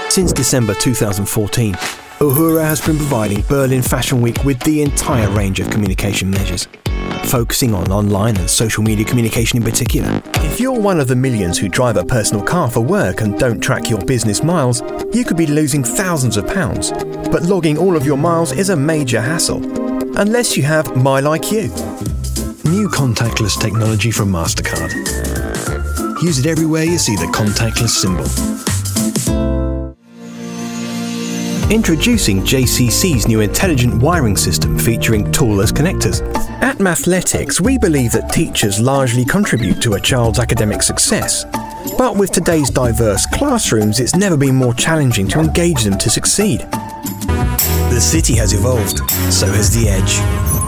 Since December 2014, Uhura has been providing Berlin Fashion Week with the entire range of communication measures, focusing on online and social media communication in particular. If you're one of the millions who drive a personal car for work and don't track your business miles, you could be losing thousands of pounds. But logging all of your miles is a major hassle, unless you have MyLikeYou. New contactless technology from MasterCard. Use it everywhere you see the contactless symbol. Introducing JCC's new intelligent wiring system featuring toolless connectors. At Mathletics, we believe that teachers largely contribute to a child's academic success. But with today's diverse classrooms, it's never been more challenging to engage them to succeed. The city has evolved, so has the edge.